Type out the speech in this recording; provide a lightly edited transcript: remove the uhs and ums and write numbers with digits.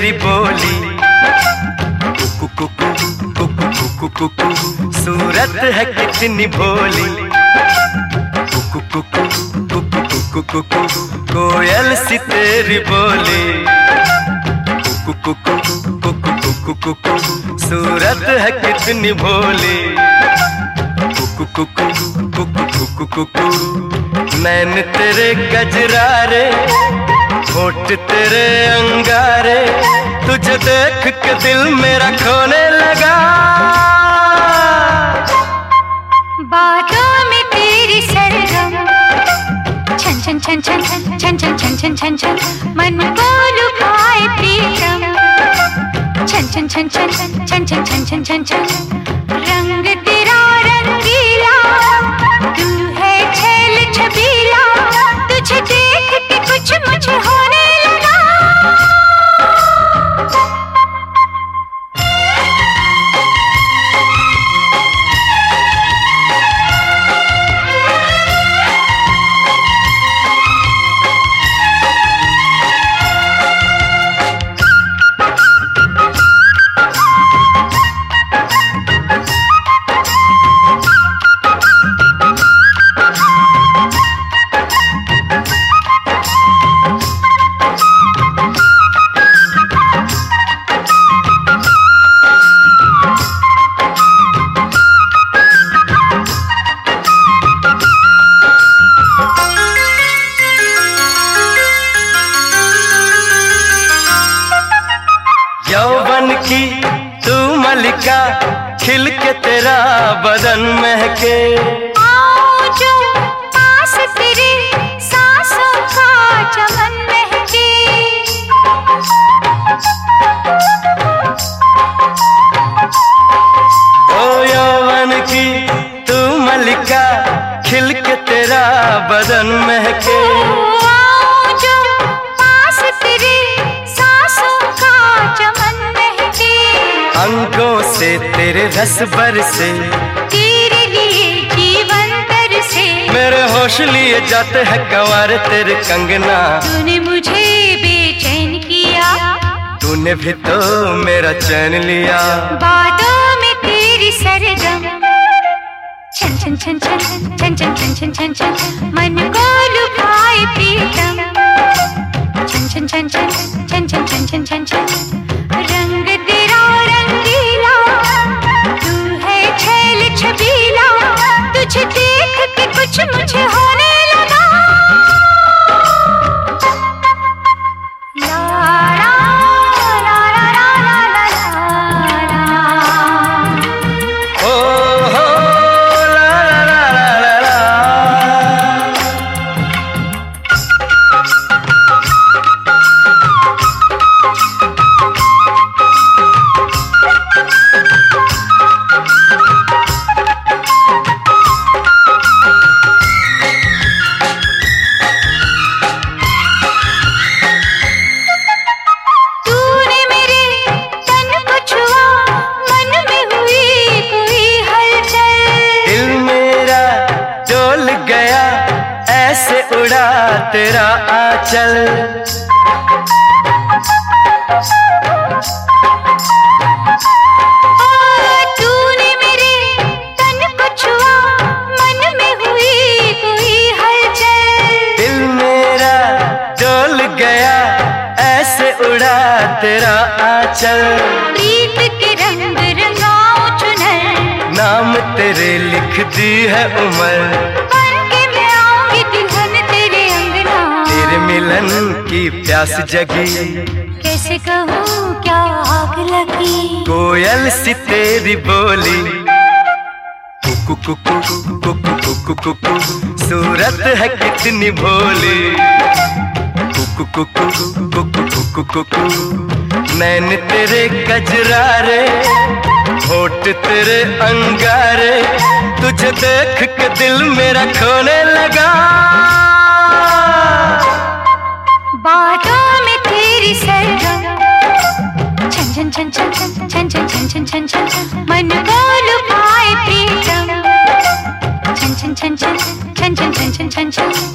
तेरी बोली। कुकु कुकु कुकु कुकु कुकु सूरत है कितनी भोली। कुकु कुकु कुकु कुकु कुकु कोयल सी तेरी बोली। कुकु कुकु कुकु कुकु कुकु सूरत है कितनी भोली। कुकु कुकु कुकु कुकु कुकु नैन तेरे गजरारे, होठ तेरे अंगारे, तुझे देख के दिल मेरा खोने लगा। बातों में तेरी सरगम, छन छन छन छन छन छन छन छन छन छन मन को लुभाए प्रीतम। छन छन छन छन छन छन छन छन छन छन रंग तेरा रंगीला, तू है छेल छबीला, तुझे देख के कुछ मुझे होने लगा। यौवन की तू मलिका, खिल के तेरा बदन महके। आओ जो पास तेरे सांसों का चमन महके। ओ यौवन की तू मलिका, खिल के तेरा बदन महके। अंगों से तेरे रस बरसे, तेरे लिए जीवन तरसे। मेरे होश लिए जाते हैं कंवार तेरे कंगना। तूने मुझे बेचैन किया, तूने भी तो मेरा चैन लिया। बातों में तेरी सरगम, छन छन छन छन छन छन छन छन छन छन मन को लुभाए प्रीतम। छन छन छन छन छन छन छन छन छन छन रंग तेरा रंगीला, तू है छेल छबीला, तुझे देख के कुछ मुझे होने लगा। ला ला ला ला ला ला ला ला। ओ हो ला ला ला ला ला। ऐसे उड़ा तेरा आंचल, तूने मेरे तन को छुआ, मन में हुई कोई हलचल। दिल मेरा डोल गया, ऐसे उड़ा तेरा आंचल। प्रीत के रंग रंगाओ चुनर, नाम तेरे लिख दी है उम्र। मिलन की प्यास जगी, कैसे कहूँ क्या आग लगी। कोयल सी तेरी बोली। कुकु कुकु कुकु कुकु कुकु सूरत है कितनी भोली। कुकु कुकु कुकु कुकु कुकु नैन तेरे गजरारे, होठ तेरे अंगारे, तुझे देख के दिल मेरा खोने लगा। बातों में तेरी सरगम, छन छन छन छन छन छन छन छन छन छन मन को लुभाए प्रीतम। छन छन छन छन छन छन छन छन छन